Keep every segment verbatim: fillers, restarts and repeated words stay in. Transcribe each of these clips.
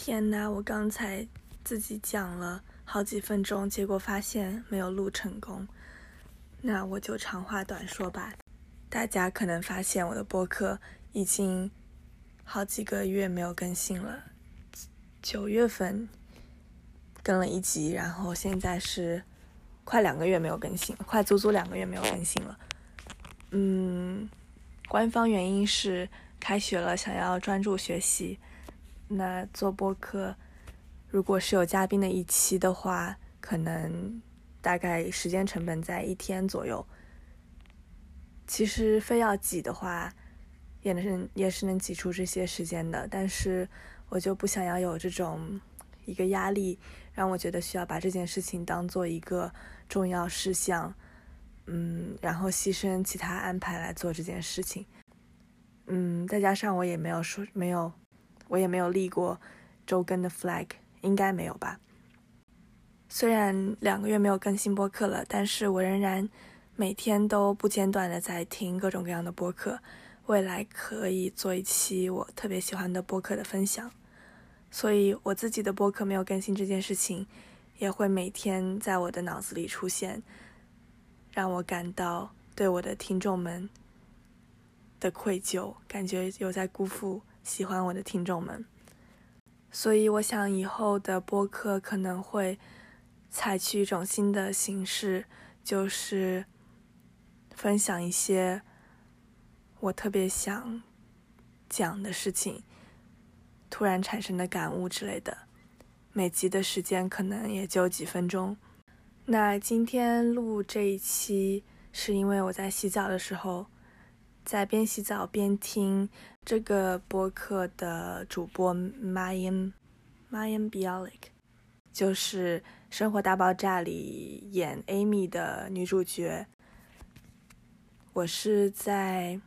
天哪，我刚才自己讲了好几分钟，结果发现没有录成功。那我就长话短说吧。大家可能发现我的播客已经好几个月没有更新了，九月份更了一集，然后现在是快两个月没有更新了，快足足两个月没有更新了。嗯，官方原因是开学了，想要专注学习。那做播客如果是有嘉宾的一期的话，可能大概时间成本在一天左右。其实非要挤的话也能也是能挤出这些时间的，但是我就不想要有这种一个压力，让我觉得需要把这件事情当做一个重要事项，嗯，然后牺牲其他安排来做这件事情。嗯，再加上我也没有说没有我也没有立过周更的 flag， 应该没有吧。虽然两个月没有更新播客了，但是我仍然每天都不间断的在听各种各样的播客，未来可以做一期我特别喜欢的播客的分享。所以我自己的播客没有更新这件事情也会每天在我的脑子里出现，让我感到对我的听众们的愧疚，感觉有在辜负喜欢我的听众们。所以我想以后的播客可能会采取一种新的形式，就是分享一些我特别想讲的事情，突然产生的感悟之类的。每集的时间可能也就几分钟。那今天录这一期是因为我在洗澡的时候，在边洗澡边听这个播客的主播 Mayim Mayim Bialik， 就是《生活大爆炸》里演 Amy 的女主角。我是在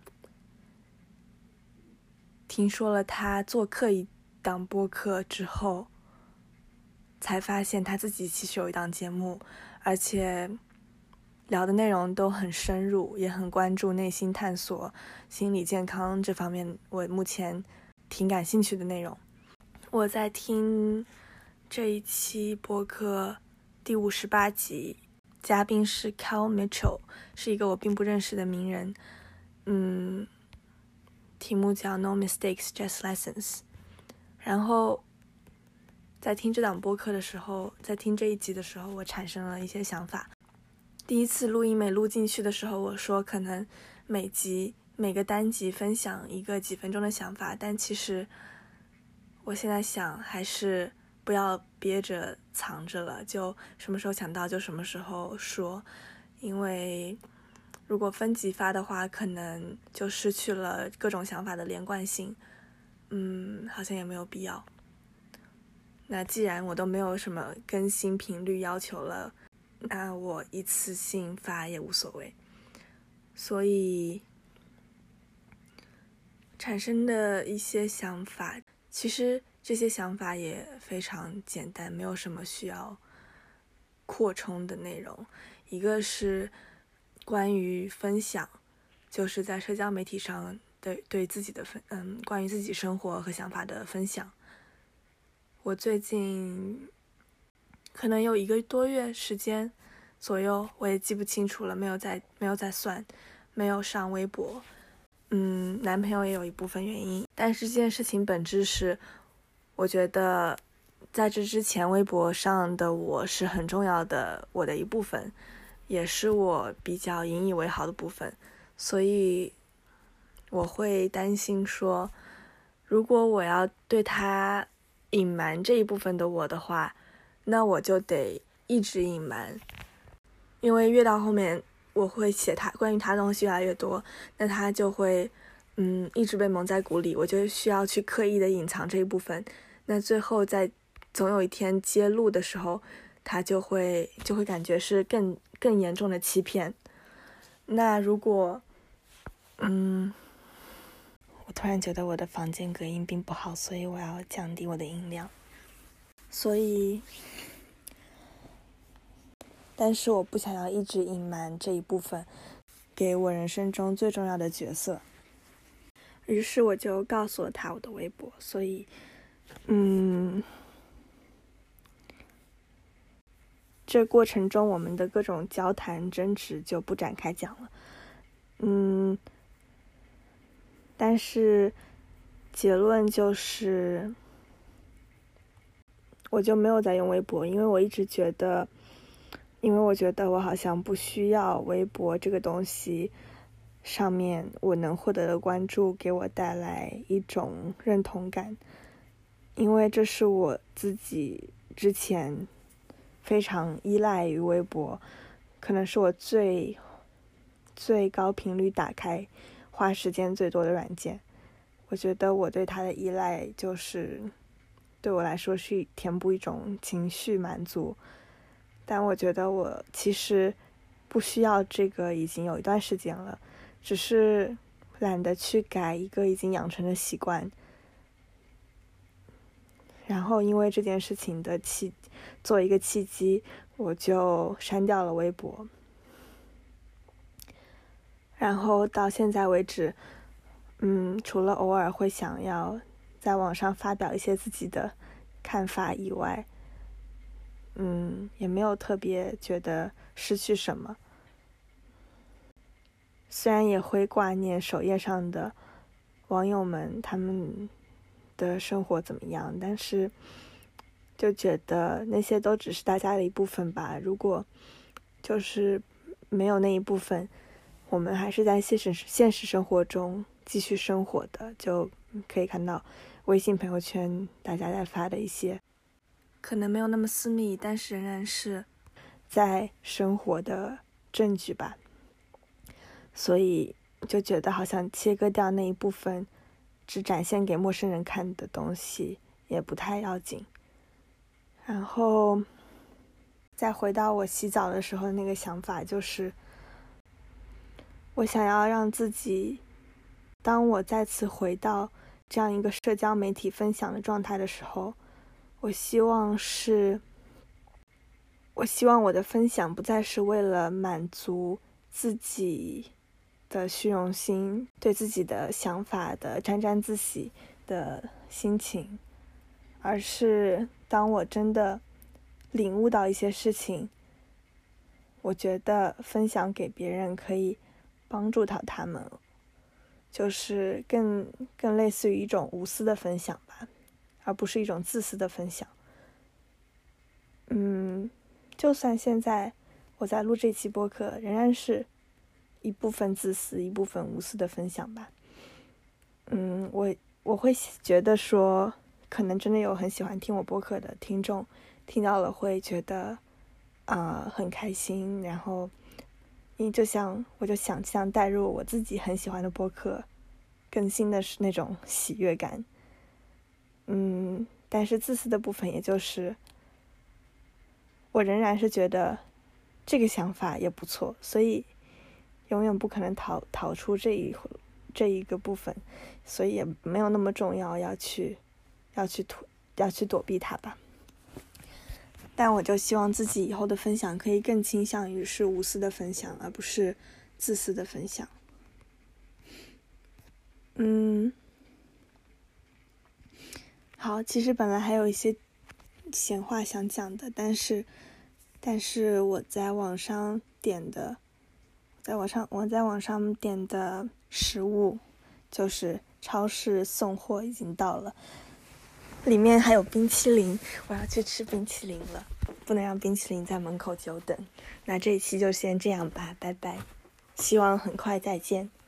听说了她做客一档播客之后，才发现她自己其实有一档节目，而且聊的内容都很深入，也很关注内心探索、心理健康这方面我目前挺感兴趣的内容。我在听这一期播客第五十八集，嘉宾是 Cal Mitchell， 是一个我并不认识的名人。嗯，题目叫 No Mistakes, Just Lessons。 然后在听这档播客的时候，在听这一集的时候，我产生了一些想法。第一次录音没录进去的时候，我说可能每集每个单集分享一个几分钟的想法，但其实我现在想还是不要憋着藏着了，就什么时候想到就什么时候说，因为如果分集发的话，可能就失去了各种想法的连贯性，嗯，好像也没有必要。那既然我都没有什么更新频率要求了，那我一次性发也无所谓。所以产生的一些想法，其实这些想法也非常简单，没有什么需要扩充的内容。一个是关于分享，就是在社交媒体上对对自己的分嗯关于自己生活和想法的分享。我最近可能有一个多月时间左右，我也记不清楚了，没有在没有在算，没有上微博。嗯，男朋友也有一部分原因，但是这件事情本质是，我觉得在这之前微博上的我是很重要的，我的一部分，也是我比较引以为豪的部分，所以我会担心说，如果我要对他隐瞒这一部分的我的话，那我就得一直隐瞒，因为越到后面我会写他关于他的东西越来越多，那他就会嗯一直被蒙在鼓里，我就需要去刻意的隐藏这一部分，那最后在总有一天揭露的时候，他就会就会感觉是更更严重的欺骗。那如果嗯我突然觉得我的房间隔音并不好，所以我要降低我的音量。所以但是我不想要一直隐瞒这一部分给我人生中最重要的角色，于是我就告诉了他我的微博。所以嗯这过程中我们的各种交谈争执就不展开讲了。嗯，但是结论就是，我就没有再用微博，因为我一直觉得，因为我觉得我好像不需要微博这个东西上面我能获得的关注给我带来一种认同感，因为这是我自己之前非常依赖于微博，可能是我最最高频率打开花时间最多的软件。我觉得我对它的依赖就是对我来说是填补一种情绪满足，但我觉得我其实不需要这个已经有一段时间了，只是懒得去改一个已经养成的习惯。然后因为这件事情的契做一个契机，我就删掉了微博。然后到现在为止，嗯，除了偶尔会想要在网上发表一些自己的看法以外，嗯，也没有特别觉得失去什么。虽然也会挂念首页上的网友们他们的生活怎么样，但是就觉得那些都只是大家的一部分吧。如果就是没有那一部分，我们还是在现实现实生活中继续生活的，就可以看到微信朋友圈大家在发的一些可能没有那么私密，但是仍然是在生活的证据吧。所以就觉得好像切割掉那一部分只展现给陌生人看的东西也不太要紧。然后再回到我洗澡的时候那个想法，就是我想要让自己，当我再次回到这样一个社交媒体分享的状态的时候，我希望是我希望我的分享不再是为了满足自己的虚荣心，对自己的想法的沾沾自喜的心情，而是当我真的领悟到一些事情，我觉得分享给别人可以帮助到他们，就是更更类似于一种无私的分享吧，而不是一种自私的分享。嗯，就算现在我在录这期播客，仍然是一部分自私一部分无私的分享吧。嗯，我我会觉得说，可能真的有很喜欢听我播客的听众听到了会觉得啊、呃、很开心，然后因为就像我就想象带入我自己很喜欢的播客更新的是那种喜悦感。嗯，但是自私的部分也就是我仍然是觉得这个想法也不错，所以永远不可能逃逃出这一这一个部分，所以也没有那么重要要去要去躲要去躲避它吧。但我就希望自己以后的分享可以更倾向于是无私的分享，而不是自私的分享。嗯，好，其实本来还有一些闲话想讲的，但是但是我在网上点的在网上我在网上点的食物就是超市送货已经到了，里面还有冰淇淋，我要去吃冰淇淋了，不能让冰淇淋在门口久等。那这一期就先这样吧，拜拜，希望很快再见。